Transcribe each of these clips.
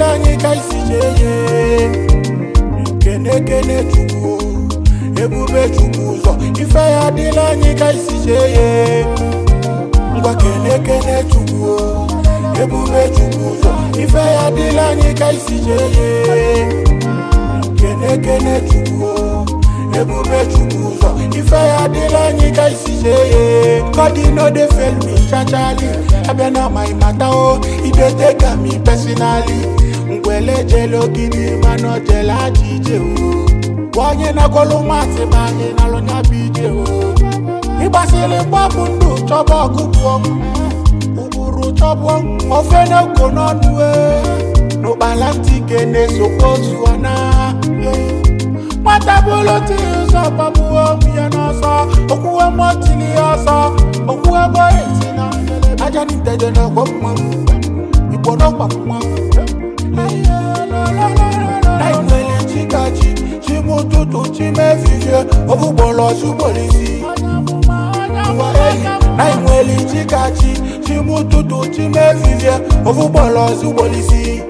adịla anyị ka isi jeye kene Chukwu ebube Chukwu ụzọ ife ya adịla anyị ka isi jeye ngwa kene Chukwu ebube Chukwu ụzọ ife ya adịla anyị ka isi jeye kene Chukwu ebube Chukwu ụzọ ife ya adịla anyị ka isi jeye God no dey fail me chachali abịa na my matter o ide take me personally ngwele jelo gidi mano jela ajije o onye na kolumati ma anyị na lonya bije o ibasile mgbapụ ndụ chọba ọkụkụ ụbụrụ chọba ofe na ugo n'ọnụ n'ụkpala ntike na-esokwa ozu ọna matabụlụ ti ụzọ pabuo ya n'ọsọ okwuwe mọtili ọsọ okwuwe gbọrịti na aja niteje n'ọgwọ mmanwụ igbo n'ọgwa mmanwụ naimwele chikachi chimututu chimefifie ofugbolo subolisi naimwele chikachi chimututu chimefifie ofugbolo subolisi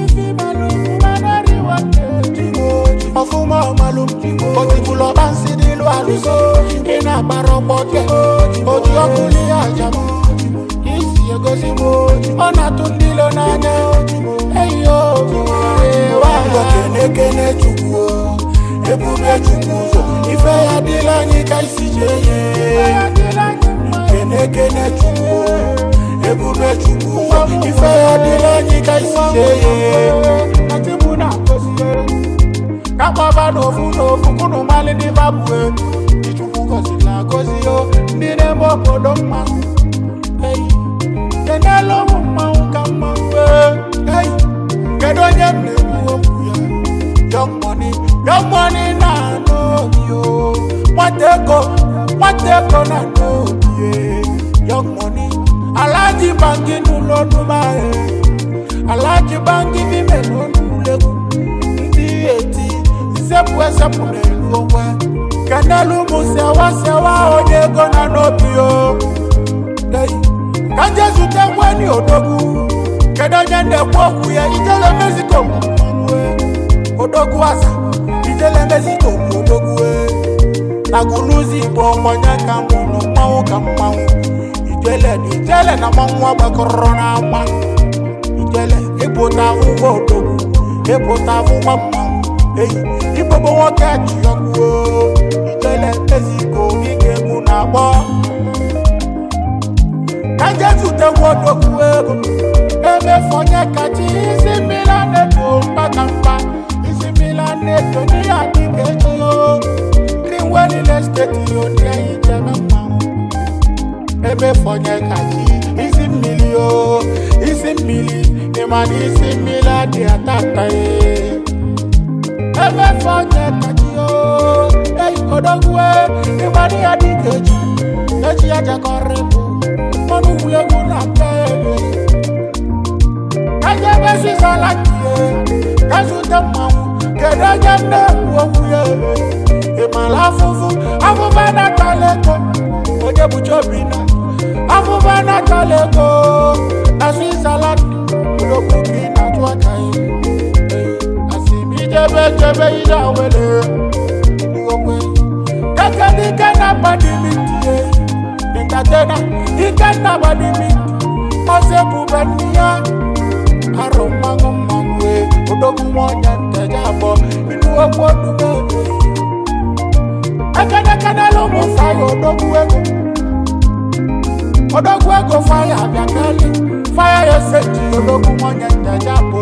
Ofuma malum Otibulo bansi dilu aluso Ina baroboke Oji okuli ajamu Isi egosimu Ona tundilo nanya Eyo kene Chukwu ebube Chukwu ụzọ ife ya dịla anyị ka isi jeye kene Chukwu ebube Chukwu ụzọ ife ya dịla anyị ka isi jeye Kakwa n'ofu kunu mali di babue Ichukwu gozila gozi yo Ndi nembo kodo mmanwu Kenelo mmanwu ka mmanwu Kedo nye mnebu okwu ya Young money na no yo Mwateko na no ye Young money Alaji bangi nulo numae Alaji bangi vime no nulegu Ndi eti Sepu n'elu onwe Kenelu musewa onyego na n'obio Ka Jesu tekwe ni odogwu Kedo nye ndekwu okwu ya Ijele Mexico odogwu asa Ijele Mexico odogwu Naguluzi ibo mwenye ka munu mmanwu ka mmanwu Ijele na mmanwu agbakọrọ na agba Ijele ịpụta ụgbọ odogwu ịpụta ụgbọ mmanwu Ibobo nwoke ji ọkụ Ijele Mexico ike bụ na akpọ Ka Jesu tekwu odogwu ego Emefonye kachi isi mmila neto mkpakamkpa Isi mmila neto ni ya dike chi o Greenwell Estate yo ni ya ijeme mmanwu Emefonye kachi isi mmili o Isi mmili Imani isi mmila di atata Emefonye kachi o odogwu Imani ya dike chi Echi ya jakọrịpụ Manu ulegwu na pebe Kaje besi salakiye Kazute mmanwu Kedoje mnebu okwuye Imala afufa na taleko Oje buchobina Afufa na taleko Nasi salaki Uloku kina tuwakaye Asimi jebe ida wele Kaka nike na badimitiye Nikatena Ike na badimiti Ose kubenia Aro mangwe Odogu moja ntajabo Inu okwo dubebe Akana lomo fayo Odogu ego fire abiakali Fire yoseji Odogu moja ntajabo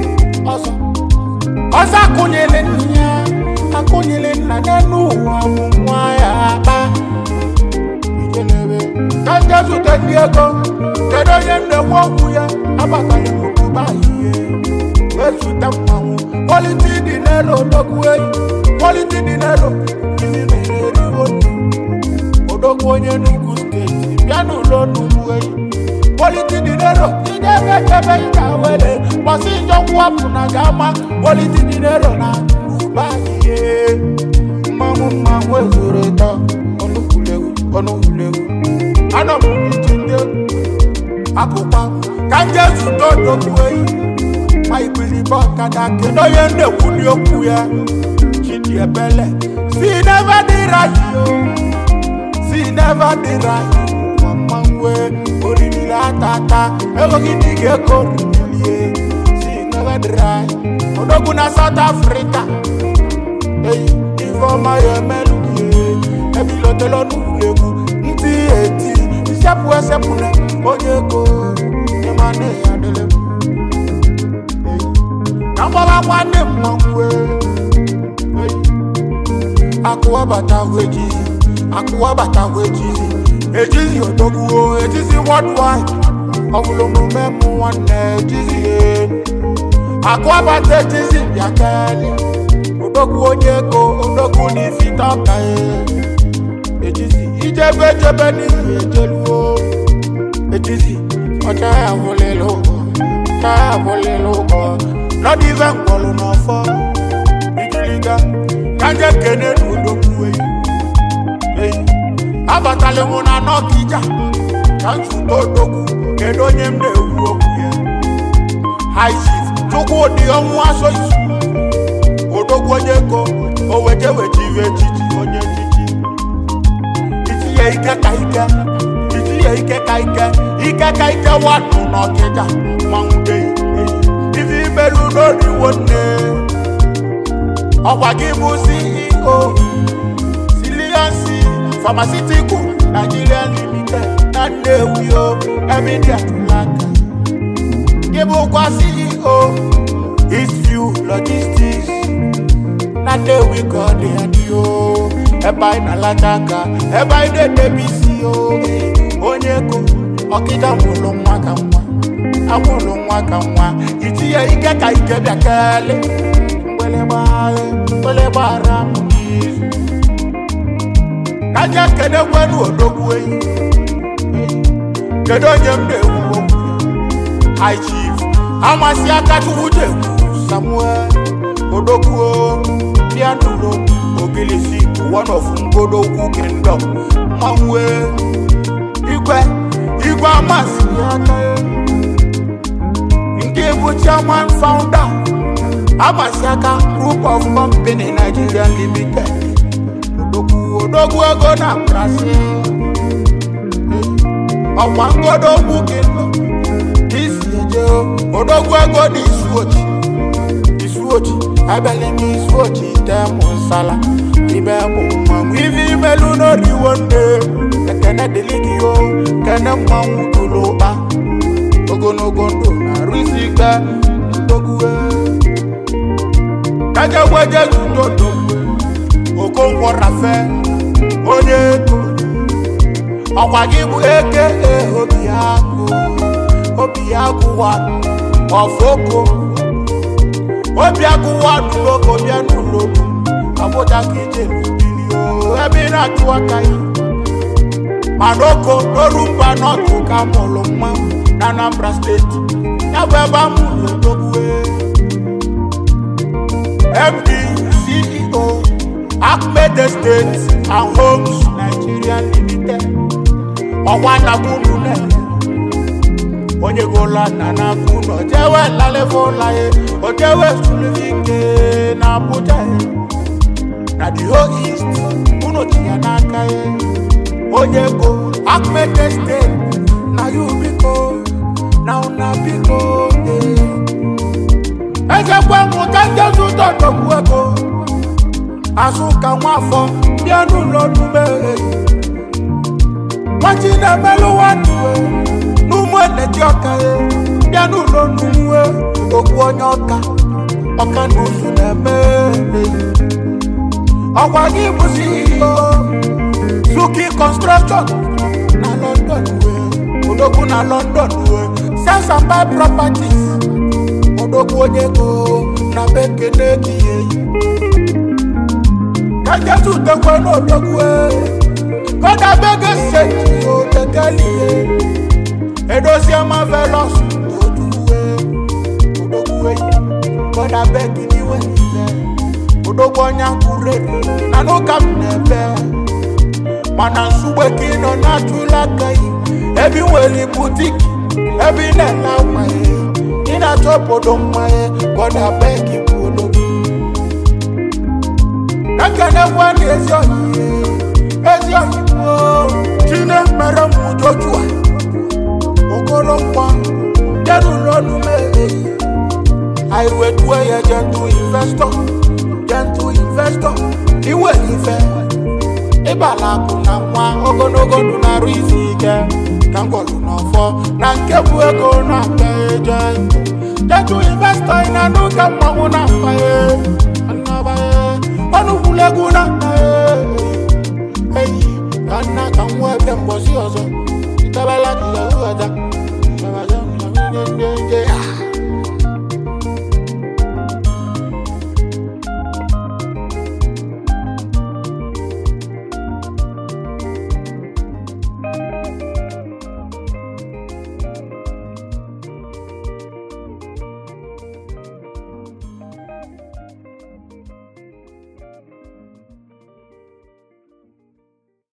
Osa kunyele niya Akunyele na nenu Amumwaya apa Ijelebe Kanjesu tendiego Kedo yende woku ya Abakali mukubahiye Wesu tamamu Quality dinero Odogu Quality dinero Kimi meneri wonu Odogu onye nugu state Piano lonu muwe Quality dinero Ijebe ikawele Wasi njo wapu na gama Quality dinero na Ubahiye Mamu ezureta Onu ulewu Anamu itinde Akupa Kanjesu dodo kuwe ikwiri bokada keno yende wuni okwu ya chidi ebele see never dey right yo see never dey right mangwe oriri la tata ego gidige ko rilie see never dey right odogu na South Africa hey ifoma yemelu ebi lotelo nulegu nti eti sepu sepune onyeko emane adele Nambala wane mangwe Akuwa bata wejizi Ejizi otogu ejizi worldwide Ovulomu memu wane ejizi Akuwa bata ejizi biakeli Otogu onyeko otogu ni fitoka Ejizi ijebe ni ejelu Ejizi Ochaya vole logo Not even call no for Ijiliga Kanje kene nudokuwe Hey Abatale muna no kija Kanchu todoku Kedo nyemde uokuye High chief Chuku odi omu aso isu Odoku onyeko Oweje wejive chichi onye chichi Ichiye ike kaike watu no kija Mangudei Ifi melu no riwone Owagibu CEO Siliansi Pharmaceutical Nigerian Limited Nande uyo Emidia tulaka Gibu kwa CEO Eastview Logistics Nande we got the adio Ebai na lachaka Ebai de debisio Onyeko Okita mulo mwaka mwa Amulu mwaka mwa Ichiye ike ka ike biakele Wele bara munizu Kaja kede kwenu odogu eyi Kedo nyemde uwo High chief Amasi akatu ujeku Samuel Odogu o Pianulo Ogilisi One of Ngodo Uku Kingdom Mangwe Igwe amasi yakaye Ngebu chairman founder Amasiaka Group of Company Nigeria Limited Odogu ego na Brazil Owangodo Bukino Isi eje Odogu ego ni Isuochi Abele ni Isuochi Temu sala Ibemu mangu Ivi melu no riwonde Tekene deligio Kene mangu tuloba Ogonogondo na risika Odogu Kaja waje zutoto Okonkwo rafe Onyeko Okwagibu eke Obiaku wanu Ofoko Obiaku wanu loko bianu loko Aboja kije lubilio Ebina tuwakai Manoko Norumba notu kamolo mamu Anambra State Yabeba mulo dogwe MD CEO Ahmed Estates and Homes Nigeria Limited Owana Bunune Onyegola Nana Kuno Jewe Lalevola Ojewe Sulivike na Abuja Na the whole East Uno Chianaka Onyego Ahmed Estates Na you biko Na una biko Eze kwe mutanje zuto kweko Asuka mwafo Bianu lodume Wachine melu wanuwe Numwe netioka Bianu lodume Okuonyoka Oka nusu neme Okwagibu CEO Suki Construction Na London Odogu na London Sense and buy properties Odogu onyeko Na bekeneki Kajesu tekwe no odogu Koda bege seji o tekeli Edosi ama velos Odogu Koda bege niwe Odogu onyakure Nanuka mnebe Mana suwe kino natula kai Ebi weli boutique Ebi nela wae na chopodo mmae goda beki kudo nakana kwani ezi oyi chine mere mujojua okolo kwa deru lonu me aiwe tuwe ye gentle investor iwe ife ibala kuna mwa ogonogo na rizike kangolu no fo na nkebu ego na peje gentle investor ina nuka mwa na pae